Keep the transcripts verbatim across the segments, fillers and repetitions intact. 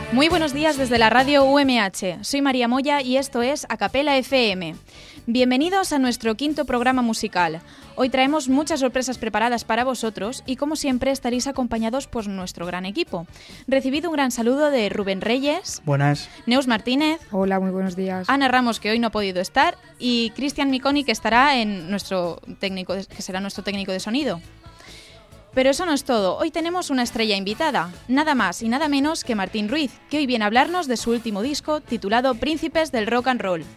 Muy buenos días desde la radio U M H. Soy María Moya y esto es Acapela F M. Bienvenidos a nuestro quinto programa musical. Hoy traemos muchas sorpresas preparadas para vosotros y como siempre estaréis acompañados por nuestro gran equipo. Recibid un gran saludo de Rubén Reyes. Buenas. Neus Martínez. Hola, muy buenos días. Ana Ramos, que hoy no ha podido estar, y Cristian Miconi, que estará en nuestro técnico, que será nuestro técnico de sonido. Pero eso no es todo. Hoy tenemos una estrella invitada, nada más y nada menos que Martín Ruiz, que hoy viene a hablarnos de su último disco titulado Príncipes del Rock and Roll.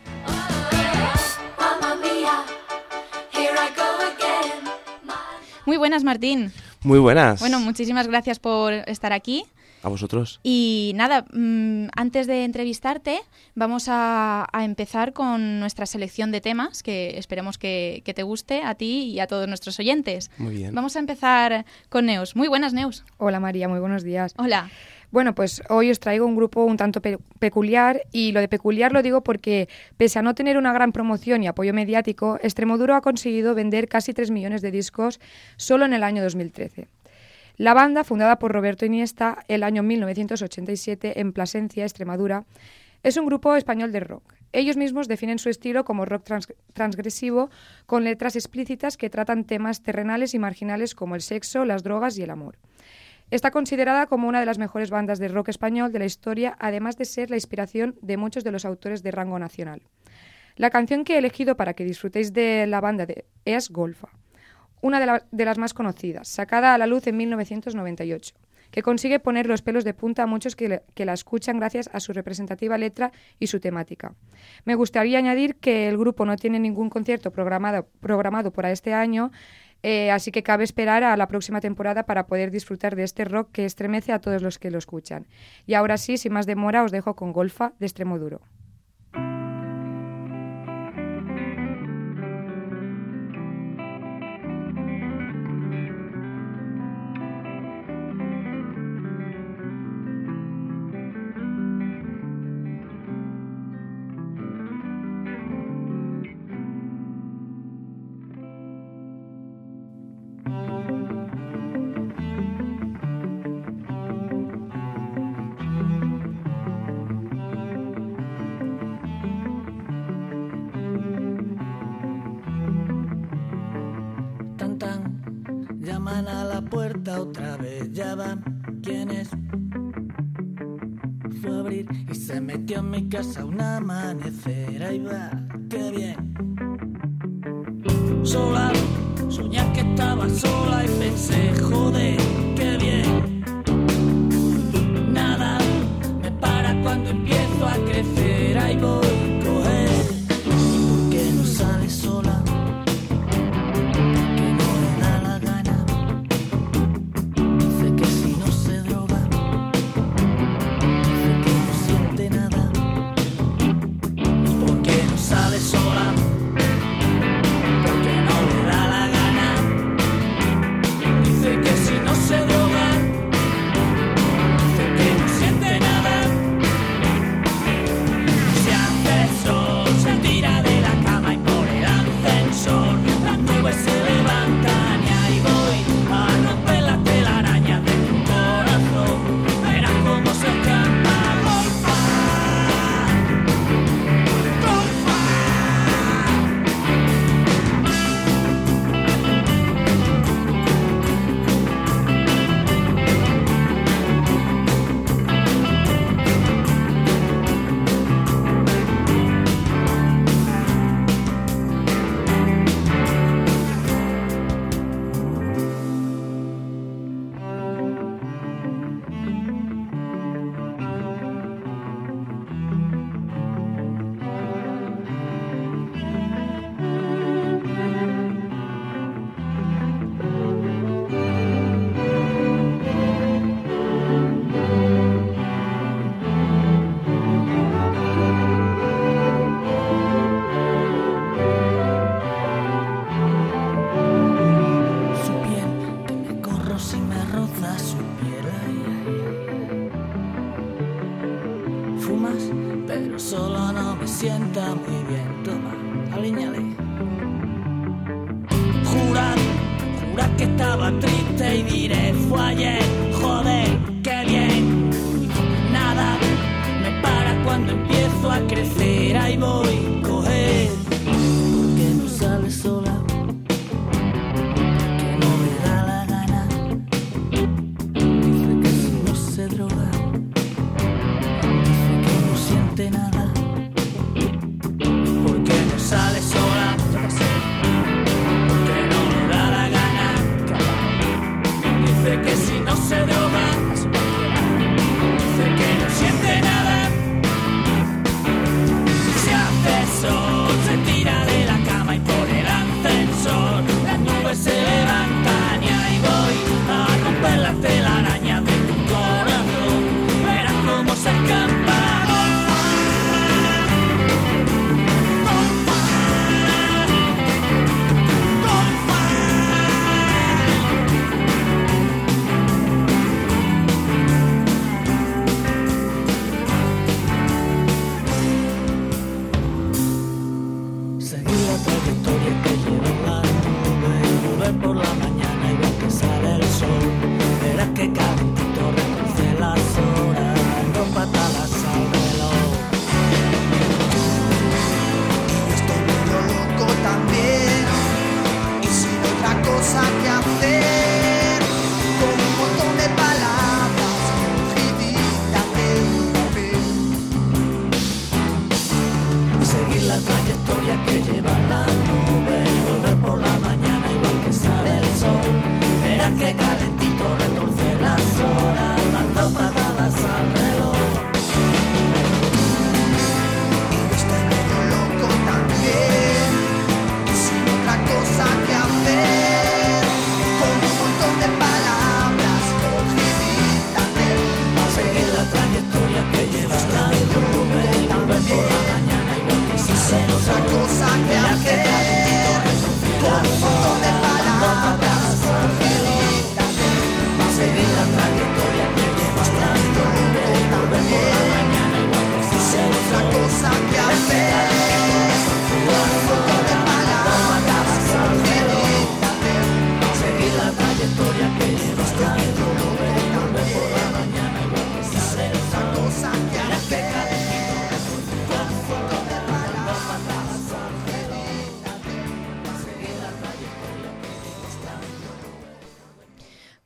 Muy buenas, Martín. Muy buenas. Bueno, muchísimas gracias por estar aquí. A vosotros. Y nada, mmm, antes de entrevistarte, vamos a, a empezar con nuestra selección de temas, que esperemos que, que te guste a ti y a todos nuestros oyentes. Muy bien. Vamos a empezar con Neus. Muy buenas, Neus. Hola, María, muy buenos días. Hola. Bueno, pues hoy os traigo un grupo un tanto pe- peculiar, y lo de peculiar lo digo porque, pese a no tener una gran promoción y apoyo mediático, Extremoduro ha conseguido vender casi tres millones de discos solo en el año dos mil trece. La banda, fundada por Roberto Iniesta el año mil novecientos ochenta y siete en Plasencia, Extremadura, es un grupo español de rock. Ellos mismos definen su estilo como rock trans- transgresivo, con letras explícitas que tratan temas terrenales y marginales como el sexo, las drogas y el amor. Está considerada como una de las mejores bandas de rock español de la historia, además de ser la inspiración de muchos de los autores de rango nacional. La canción que he elegido para que disfrutéis de la banda de, es Golfa, una de, la, de las más conocidas, sacada a la luz en mil novecientos noventa y ocho, que consigue poner los pelos de punta a muchos que, le, que la escuchan gracias a su representativa letra y su temática. Me gustaría añadir que el grupo no tiene ningún concierto programado, programado para este año, eh, así que cabe esperar a la próxima temporada para poder disfrutar de este rock que estremece a todos los que lo escuchan. Y ahora sí, sin más demora, os dejo con Golfa de Extremoduro. Llaman a la puerta otra vez, ya van. ¿Quién es? Fue a abrir y se metió en mi casa un amanecer. Ahí va, qué bien. Sola, soñar que estaba sola y pensé, joder, qué bien. Nada me para cuando empiezo a crecer. Ahí voy, coger. ¿Por qué no sale sola? sienta muy bien, toma, alíñale. Jurar, jurar que estaba triste y diré, fue ayer, joder, qué bien. Nada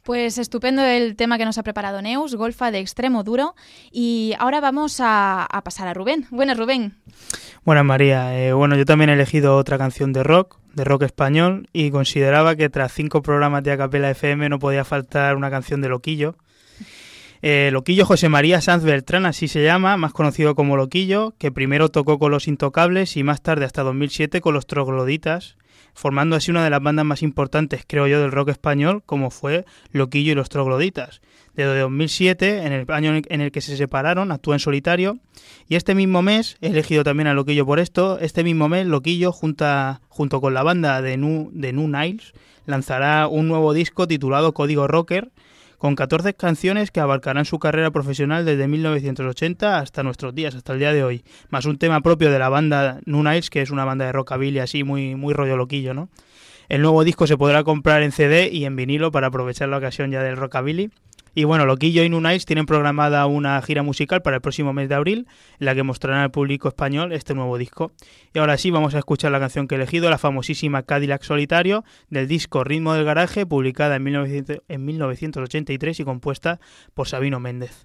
Pues estupendo el tema que nos ha preparado Neus, Golfa de Extremo Duro. Y ahora vamos a, a pasar a Rubén. Buenas, Rubén. Buenas, María. Eh, bueno, yo también he elegido otra canción de rock, de rock español, y consideraba que tras cinco programas de Acapela F M no podía faltar una canción de Loquillo. Eh, Loquillo José María Sanz Beltrán, así se llama, más conocido como Loquillo, que primero tocó con Los Intocables y más tarde, hasta dos mil siete, con Los Trogloditas, formando así una de las bandas más importantes, creo yo, del rock español, como fue Loquillo y Los Trogloditas. Desde dos mil siete, en el año en el que se separaron, actúa en solitario, y este mismo mes, he elegido también a Loquillo por esto, este mismo mes Loquillo, junta, junto con la banda de Nu, de Nu Niles, lanzará un nuevo disco titulado Código Rocker, con catorce canciones que abarcarán su carrera profesional desde mil novecientos ochenta hasta nuestros días, hasta el día de hoy, más un tema propio de la banda Nu Niles, que es una banda de rockabilly así muy, muy rollo Loquillo, ¿no? El nuevo disco se podrá comprar en C D y en vinilo para aprovechar la ocasión ya del rockabilly. Y bueno, Loquillo y Nu Niles tienen programada una gira musical para el próximo mes de abril, en la que mostrarán al público español este nuevo disco. Y ahora sí, vamos a escuchar la canción que he elegido, la famosísima Cadillac Solitario, del disco Ritmo del Garaje, publicada en mil novecientos ochenta y tres y compuesta por Sabino Méndez.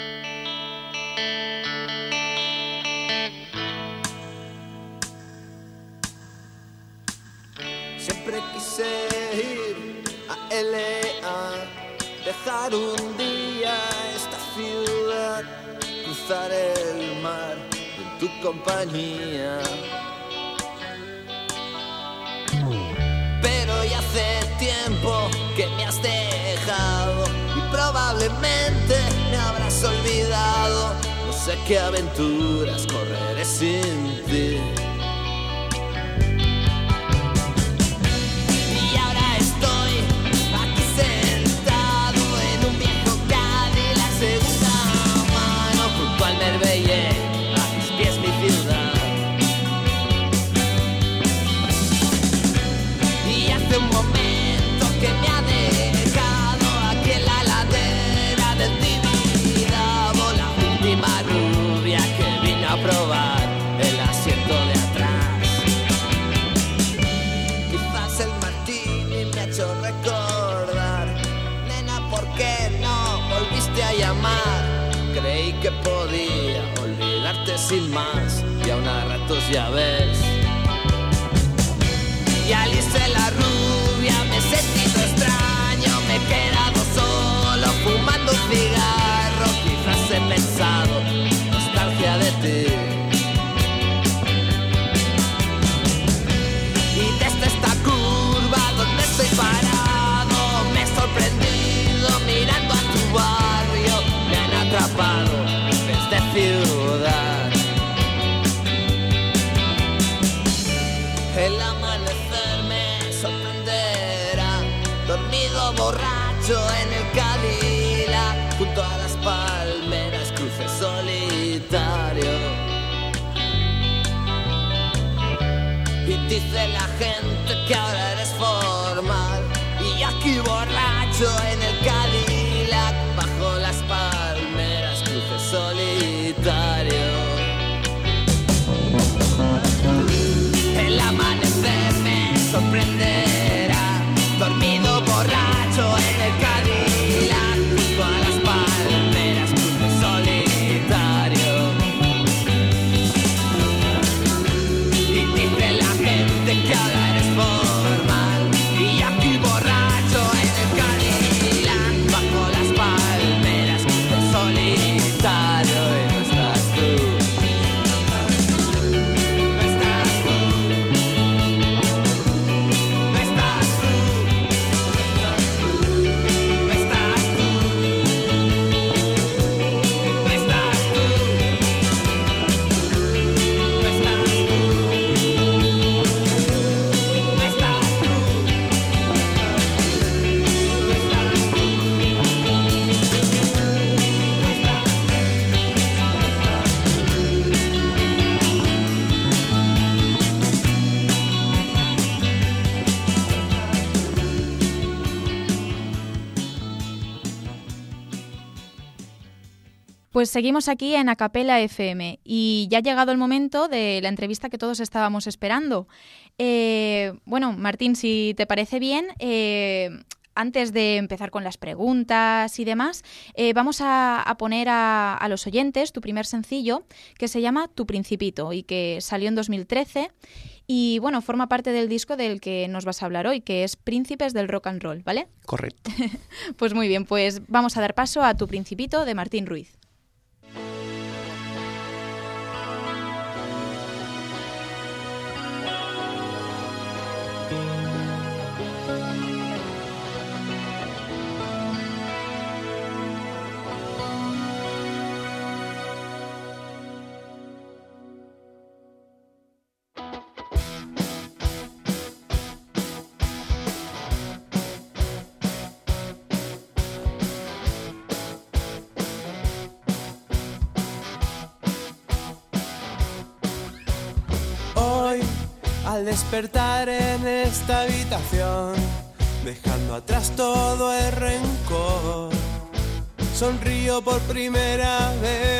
Siempre quise ir a L A, dejar un día esta ciudad, cruzar el mar en tu compañía. Pero ya hace tiempo que me has dejado y probablemente me habrás olvidado. No sé qué aventuras correré sin ti. Probar el asiento de atrás. Quizás el martini me ha hecho recordar, nena, ¿por qué no volviste a llamar? Creí que podía olvidarte sin más y aún a ratos ya ves. Y Alice la rubia, me he sentido extraño, me he quedado solo fumando un cigarro. Quizás he pensado nostalgia de ti. Y desde esta curva donde estoy parado me he sorprendido mirando a tu barrio. Me han atrapado desde ciudad. El amanecer me sorprenderá, dormido borracho en el Cadillac, junto a las palmeras cruce solitario. Y dice la gente que ahora eres formal, y aquí borracho en el Cadillac, bajo las palmeras cruce solitario. El amanecer me sorprenderá, dormido borracho en el Cadillac, junto a las palmeras cruce solitario. Y dice la gente que ahora eres formal, y aquí borracho en el Cadillac, bajo las palmeras cruce solitario. Y no estás tú. Pues seguimos aquí en Acapela F M y ya ha llegado el momento de la entrevista que todos estábamos esperando. Eh, bueno, Martín, si te parece bien, eh, antes de empezar con las preguntas y demás, eh, vamos a, a poner a, a los oyentes tu primer sencillo, que se llama Tu Principito y que salió en dos mil trece y, bueno, forma parte del disco del que nos vas a hablar hoy, que es Príncipes del Rock and Roll, ¿vale? Correcto. Pues muy bien, pues vamos a dar paso a Tu Principito de Martín Ruiz. Al despertar en esta habitación, dejando atrás todo el rencor, sonrío por primera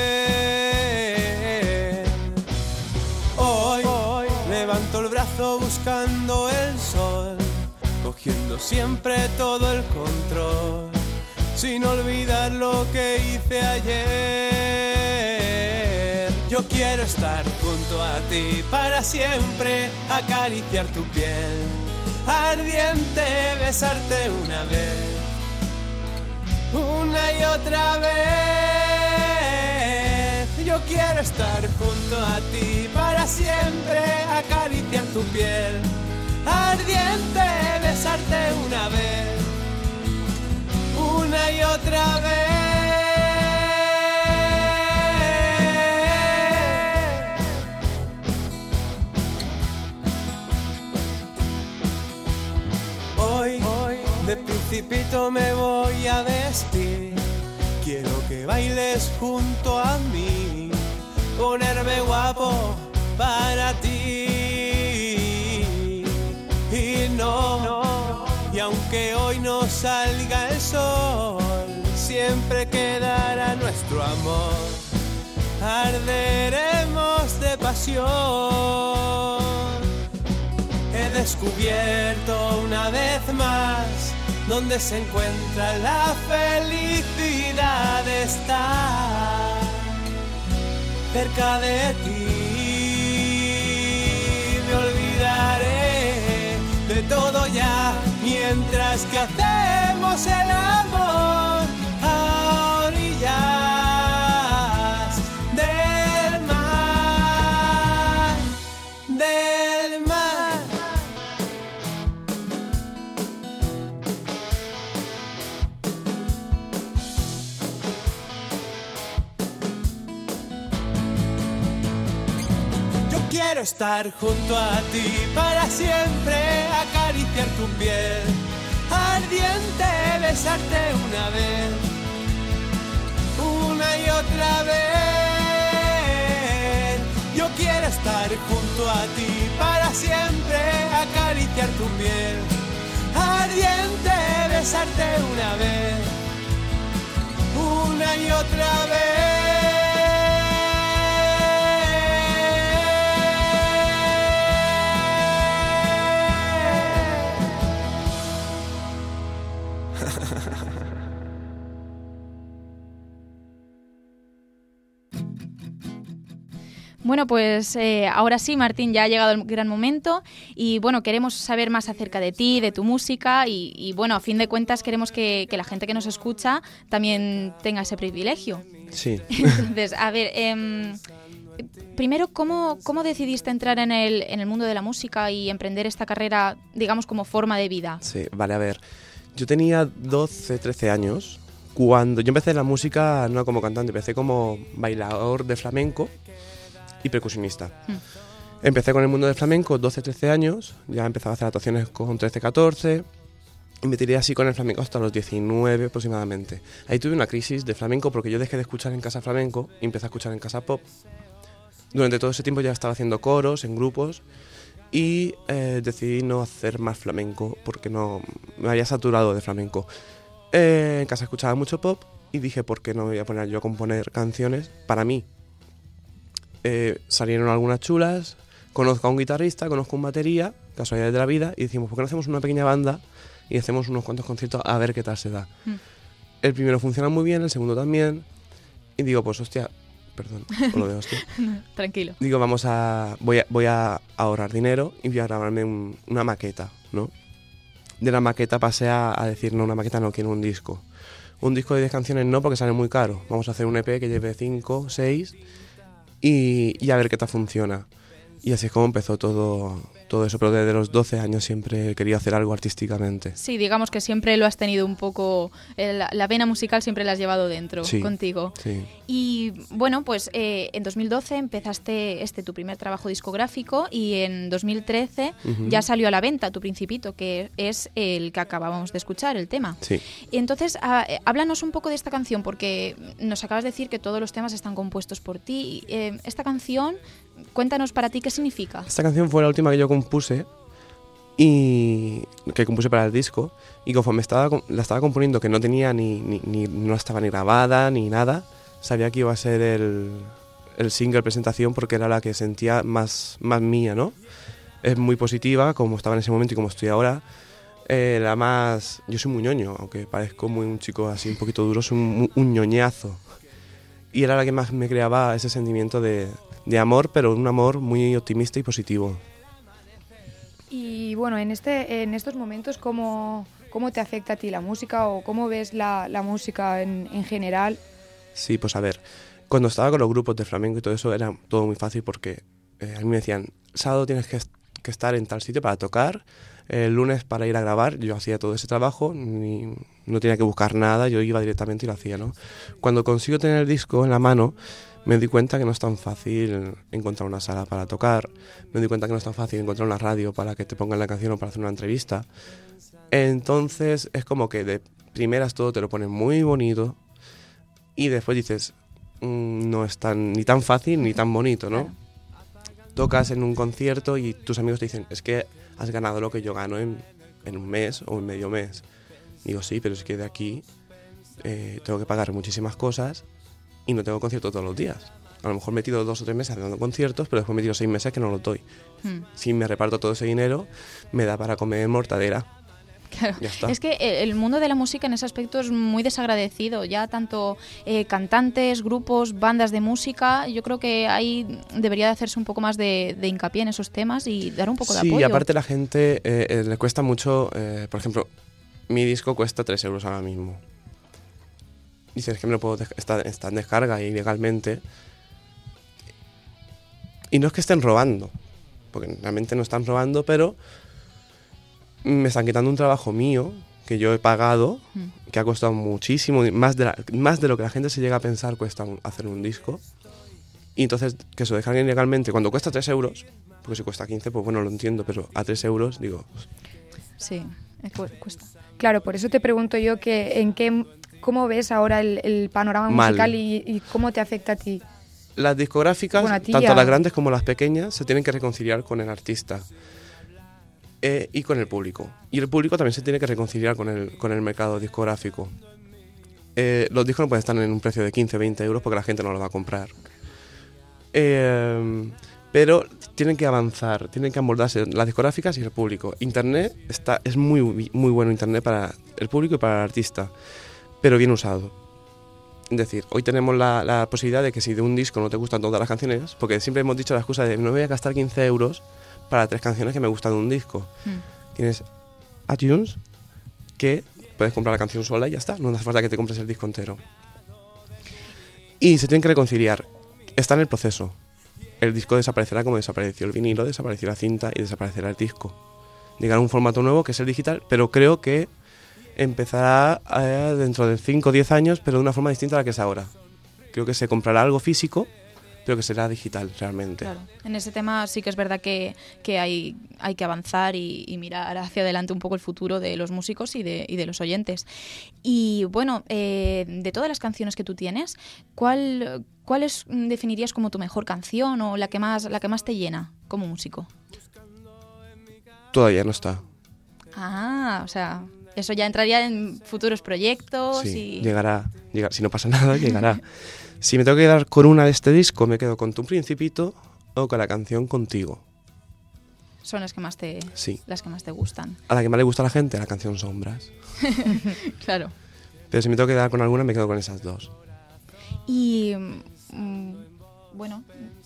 vez. Hoy, hoy levanto el brazo buscando el sol, cogiendo siempre todo el control, sin olvidar lo que hice ayer. Yo quiero estar junto a ti para siempre, acariciar tu piel ardiente, besarte una vez, una y otra vez. Yo quiero estar junto a ti para siempre, acariciar tu piel ardiente, besarte una vez, una y otra vez. De principito me voy a vestir, quiero que bailes junto a mí, ponerme guapo para ti. Y no, no, y aunque hoy no salga el sol, siempre quedará nuestro amor, arderemos de pasión. He descubierto una vez más donde se encuentra la felicidad de estar cerca de ti. Me olvidaré de todo ya mientras que hacemos el amor a orillas del mar, del mar. Quiero estar junto a ti para siempre, acariciar tu piel ardiente, besarte una vez, una y otra vez. Yo quiero estar junto a ti para siempre, acariciar tu piel ardiente, besarte una vez, una y otra vez. Bueno, pues eh, ahora sí, Martín, ya ha llegado el gran momento y bueno, queremos saber más acerca de ti, de tu música y, y bueno, a fin de cuentas queremos que, que la gente que nos escucha también tenga ese privilegio. Sí. Entonces, a ver, eh, primero, ¿cómo, ¿cómo decidiste entrar en el, en el mundo de la música y emprender esta carrera, digamos, como forma de vida? Sí, vale, a ver, yo tenía doce, trece años cuando yo empecé la música, no como cantante, empecé como bailador de flamenco y percusionista. Mm. Empecé con el mundo del flamenco, doce, trece años, ya empezaba a hacer actuaciones con trece, catorce, y me tiré así con el flamenco hasta los diecinueve aproximadamente. Ahí tuve una crisis de flamenco porque yo dejé de escuchar en casa flamenco y empecé a escuchar en casa pop. Durante todo ese tiempo ya estaba haciendo coros en grupos y eh, decidí no hacer más flamenco porque no me había saturado de flamenco. Eh, en casa escuchaba mucho pop y dije, ¿por qué no me voy a poner yo a componer canciones para mí? Eh, salieron algunas chulas, conozco a un guitarrista, conozco un batería, casualidades de la vida, y decimos, ¿por qué no hacemos una pequeña banda y hacemos unos cuantos conciertos a ver qué tal se da. Mm. El primero funciona muy bien, el segundo también, y digo, pues hostia, perdón, por lo de hostia. Tranquilo. Digo, vamos a voy, a... voy a ahorrar dinero y voy a grabarme un- una maqueta, ¿no? De la maqueta pasé a, a decir, no, una maqueta no, quiero un disco. Un disco de diez canciones no, porque sale muy caro. Vamos a hacer un E P que lleve cinco, seis y, y a ver qué tal funciona. Y así es como empezó todo, todo eso, pero desde los doce años siempre he querido hacer algo artísticamente. Sí, digamos que siempre lo has tenido un poco, eh, la, la vena musical siempre la has llevado dentro Sí. contigo. Sí. Y bueno, pues eh, en dos mil doce empezaste este tu primer trabajo discográfico y en dos mil trece Ujú. ya salió a la venta Tu Principito, que es el que acabábamos de escuchar, el tema. Sí. Y entonces, ah, eh, háblanos un poco de esta canción, porque nos acabas de decir que todos los temas están compuestos por ti. Eh, esta canción, cuéntanos para ti qué significa. Esta canción fue la última que yo compuse y que compuse para el disco, y conforme estaba, com- la estaba componiendo, que no tenía ni, ni, ni- no estaba ni grabada ni nada, sabía que iba a ser el, el single presentación porque era la que sentía más, más mía, ¿no? Es muy positiva, como estaba en ese momento y como estoy ahora. Eh, la más... Yo soy muy ñoño, aunque parezco muy un chico así un poquito duro, soy un, un ñoñazo. Y era la que más me creaba ese sentimiento de, de amor, pero un amor muy optimista y positivo. Y bueno, en este en estos momentos, ¿cómo, cómo te afecta a ti la música o cómo ves la, la música en, en general? Sí, pues a ver, cuando estaba con los grupos de flamenco y todo eso era todo muy fácil porque eh, a mí me decían, sábado tienes que, est- que estar en tal sitio para tocar, el lunes para ir a grabar, yo hacía todo ese trabajo, ni, no tenía que buscar nada, yo iba directamente y lo hacía, ¿no? Cuando consigo tener el disco en la mano, me di cuenta que no es tan fácil encontrar una sala para tocar, me di cuenta que no es tan fácil encontrar una radio para que te pongan la canción o para hacer una entrevista. Entonces es como que de primeras todo te lo ponen muy bonito y después dices, mm, no es tan, ni tan fácil ni tan bonito, ¿no? Tocas en un concierto y tus amigos te dicen, es que has ganado lo que yo gano en, en un mes o en medio mes. Digo, sí, pero es que de aquí eh, tengo que pagar muchísimas cosas y no tengo conciertos todos los días. A lo mejor me he metido dos o tres meses dando conciertos, pero después me he metido seis meses que no los doy. Hmm. Si me reparto todo ese dinero, me da para comer mortadera. Claro. Ya está. Es que eh, el mundo de la música en ese aspecto es muy desagradecido. Ya tanto eh, cantantes, grupos, bandas de música, yo creo que ahí debería de hacerse un poco más de, de hincapié en esos temas y dar un poco de Sí, apoyo. y aparte la gente eh, eh, le cuesta mucho, eh, por ejemplo, mi disco cuesta tres euros ahora mismo. Dices, es que me lo puedo, dej- está, está en descarga ilegalmente. Y no es que estén robando, porque realmente no están robando, pero me están quitando un trabajo mío que yo he pagado, Mm. que ha costado muchísimo, más de, la- más de lo que la gente se llega a pensar cuesta un- hacer un disco. Y entonces que se lo descarguen ilegalmente cuando cuesta tres euros, porque si cuesta quince, pues bueno, lo entiendo, pero a tres euros, digo, Sí, eh, cu- cuesta. Claro, por eso te pregunto yo que en qué, cómo ves ahora el, el panorama Mal. musical y, y cómo te afecta a ti. las discográficas, Bueno, a ti tanto ya- las grandes como las pequeñas, se tienen que reconciliar con el artista eh, y con el público. Y el público también se tiene que reconciliar con el, con el mercado discográfico. Eh, los discos no pueden estar en un precio de quince, veinte euros porque la gente no los va a comprar. Eh, pero tienen que avanzar, tienen que amoldarse las discográficas y el público. Internet está, es muy, muy bueno Internet para el público y para el artista, pero bien usado. Es decir, hoy tenemos la, la posibilidad de que si de un disco no te gustan todas las canciones, porque siempre hemos dicho la excusa de no voy a gastar quince euros para tres canciones que me gustan de un disco. Mm. Tienes iTunes, que puedes comprar la canción sola y ya está, no hace falta que te compres el disco entero. Y se tienen que reconciliar. Está en el proceso. El disco desaparecerá como desapareció el vinilo, desapareció la cinta y desaparecerá el disco. Llegará un formato nuevo que es el digital, pero creo que empezará eh, dentro de cinco o diez años, pero de una forma distinta a la que es ahora. Creo que se comprará algo físico, pero que será digital realmente. Claro. En ese tema sí que es verdad que, que hay, hay que avanzar y, y mirar hacia adelante un poco el futuro de los músicos y de, y de los oyentes. Y bueno, eh, de todas las canciones que tú tienes, ¿cuál, cuál es, mm, definirías como tu mejor canción o la que más, la que más te llena como músico? Todavía no está. Ah, o sea, eso ya entraría en futuros proyectos Sí, y... llegará, llegará. Si no pasa nada, llegará. Si me tengo que quedar con una de este disco, me quedo con Tu Principito o con la canción Contigo. son las que más te, Sí. las que más te gustan. A la que más le gusta a la gente, la canción Sombras. Claro. Pero si me tengo que quedar con alguna, me quedo con esas dos. Y mm, bueno,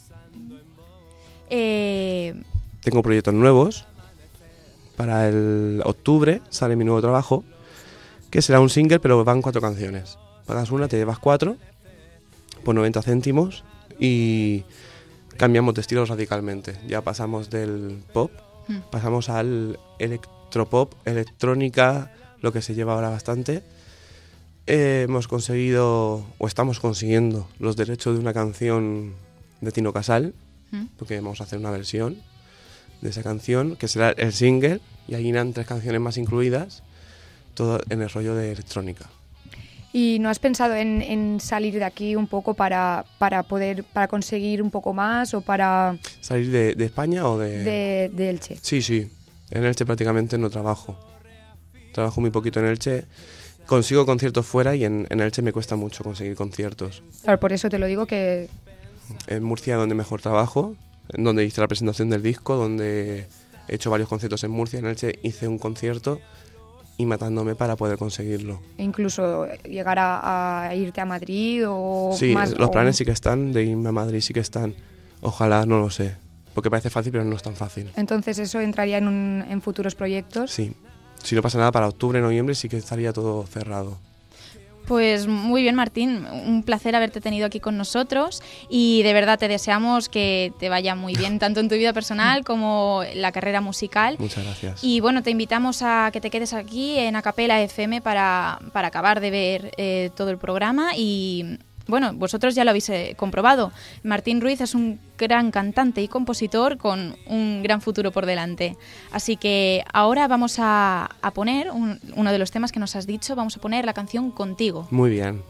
eh, Tengo proyectos nuevos. Para el octubre sale mi nuevo trabajo, que será un single, pero van cuatro canciones. Pagas una, te llevas cuatro, por noventa céntimos, y cambiamos de estilo radicalmente. Ya pasamos del pop, mm, pasamos al electropop, electrónica, lo que se lleva ahora bastante. Eh, hemos conseguido, o estamos consiguiendo, los derechos de una canción de Tino Casal, mm. porque vamos a hacer una versión de esa canción, que será el single, y ahí irán tres canciones más incluidas, todo en el rollo de electrónica. ¿Y no has pensado en, en salir de aquí un poco para, para poder para conseguir un poco más o para ¿Salir de, de España o de...? de, de Elche? Sí, sí, en Elche prácticamente no trabajo. Trabajo muy poquito en Elche. Consigo conciertos fuera y en, en Elche me cuesta mucho conseguir conciertos. Claro, por eso te lo digo que En Murcia, donde mejor trabajo, en donde hice la presentación del disco, donde he hecho varios conciertos en Murcia. En Elche hice un concierto y matándome para poder conseguirlo. incluso llegar a, a irte a Madrid o Sí, más. los o- planes sí que están, de irme a Madrid sí que están. Ojalá, no lo sé, porque parece fácil, pero no es tan fácil. Entonces eso entraría en, un, en futuros proyectos. Sí, si no pasa nada, para octubre, noviembre sí que estaría todo cerrado. Pues muy bien, Martín, un placer haberte tenido aquí con nosotros y de verdad te deseamos que te vaya muy bien, tanto en tu vida personal como en la carrera musical. Muchas gracias. Y bueno, te invitamos a que te quedes aquí en Acapela F M para, para acabar de ver eh, todo el programa y bueno, vosotros ya lo habéis eh, comprobado. Martín Ruiz es un gran cantante y compositor con un gran futuro por delante. Así que ahora vamos a, a poner un- uno de los temas que nos has dicho, vamos a poner la canción Contigo. Muy bien.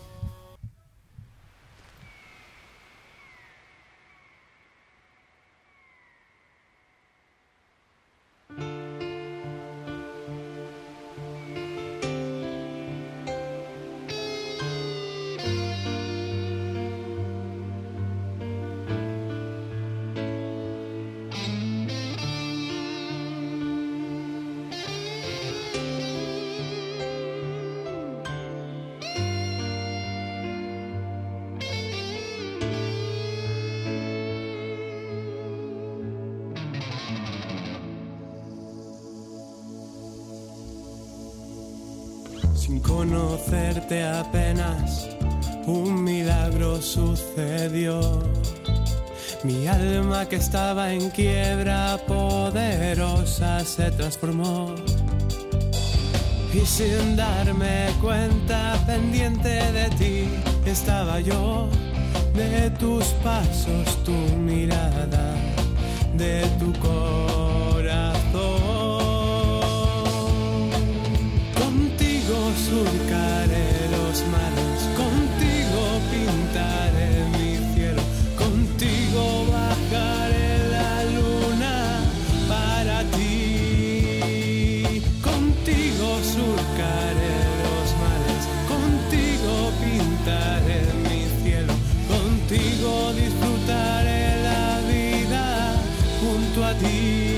Sin conocerte apenas, un milagro sucedió. Mi alma que estaba en quiebra poderosa se transformó. Y sin darme cuenta, pendiente de ti, estaba yo. De tus pasos, tu mirada, de tu corazón. Contigo surcaré los mares, contigo pintaré mi cielo, contigo bajaré la luna para ti. Contigo surcaré los mares, contigo pintaré mi cielo, contigo disfrutaré la vida junto a ti.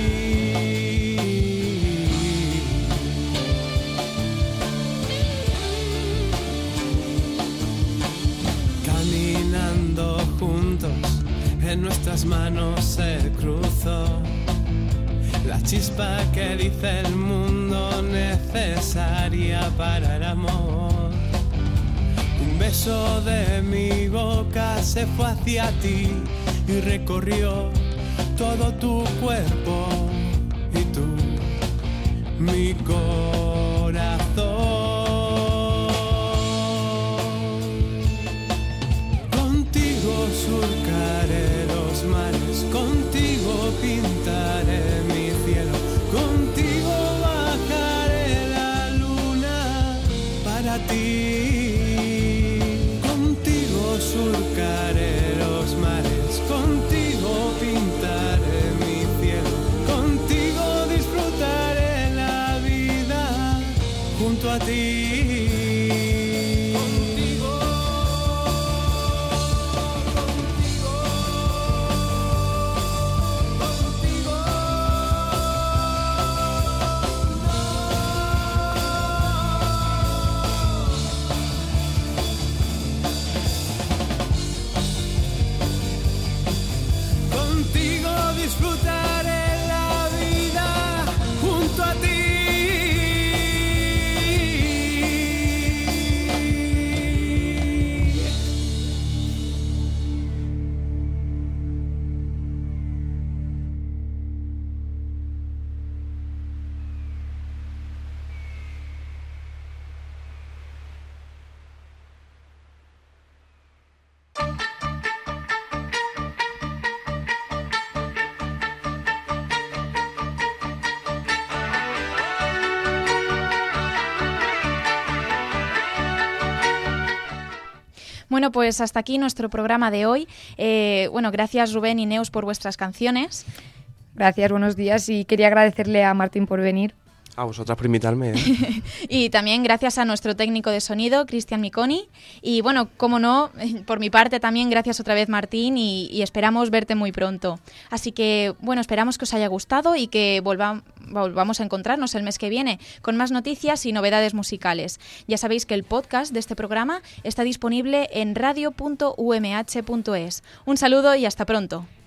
Caminando juntos, en nuestras manos se cruzó la chispa que dice el mundo necesaria para el amor. Un beso de mi boca se fue hacia ti y recorrió todo tu cuerpo y tú, mi corazón. Contigo surcaré los mares, contigo pintaré mi cielo, contigo bajaré la luna para ti. Contigo surcaré los mares, contigo pintaré mi cielo, contigo disfrutaré la vida junto a ti. Contigo, contigo, contigo. disfrutaré la vida junto a ti. Bueno, pues hasta aquí nuestro programa de hoy. Eh, bueno, gracias Rubén y Neus por vuestras canciones. Gracias, buenos días y quería agradecerle a Martín por venir. A vosotras por invitarme. ¿eh? Y también gracias a nuestro técnico de sonido, Cristian Miconi. Y bueno, como no, por mi parte también gracias otra vez Martín y, y esperamos verte muy pronto. Así que bueno, esperamos que os haya gustado y que volva, volvamos a encontrarnos el mes que viene con más noticias y novedades musicales. Ya sabéis que el podcast de este programa está disponible en radio punto u m h punto es. Un saludo y hasta pronto.